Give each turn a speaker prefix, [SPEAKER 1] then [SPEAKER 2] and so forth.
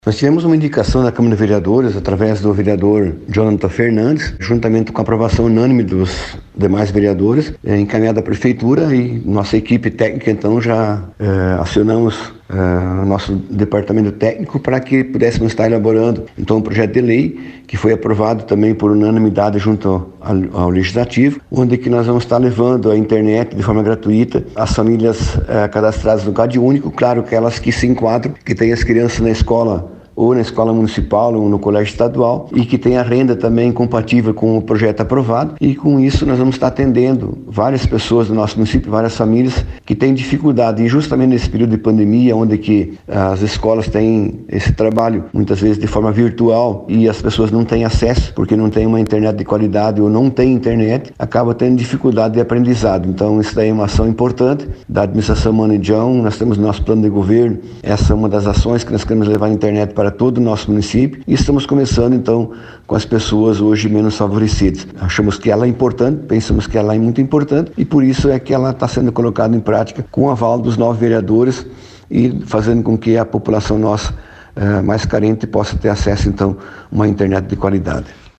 [SPEAKER 1] Nós tivemos uma indicação da Câmara de Vereadores, através do vereador Jonathan Fernandes, juntamente com a aprovação unânime dos demais vereadores, encaminhada à Prefeitura, e nossa equipe técnica, então, já acionamos o nosso departamento técnico para que pudéssemos estar elaborando, então, um projeto de lei que foi aprovado também por unanimidade junto ao Legislativo, onde que nós vamos estar levando a internet de forma gratuita às famílias cadastradas no Cade Único, claro, aquelas que se enquadram, que têm as crianças na escola ou na escola municipal ou no colégio estadual e que tem a renda também compatível com o projeto aprovado, e com isso nós vamos estar atendendo várias pessoas do nosso município, várias famílias que têm dificuldade, e justamente nesse período de pandemia, onde que as escolas têm esse trabalho muitas vezes de forma virtual e as pessoas não têm acesso porque não tem uma internet de qualidade ou não tem internet, acaba tendo dificuldade de aprendizado. Então isso daí é uma ação importante da administração Manejão. Nós temos nosso plano de governo, essa é uma das ações que nós queremos levar a internet para todo o nosso município, e estamos começando então com as pessoas hoje menos favorecidas. Achamos que ela é importante, pensamos que ela é muito importante, e por isso é que ela está sendo colocada em prática com o aval dos 9 vereadores e fazendo com que a população nossa mais carente possa ter acesso então a uma internet de qualidade.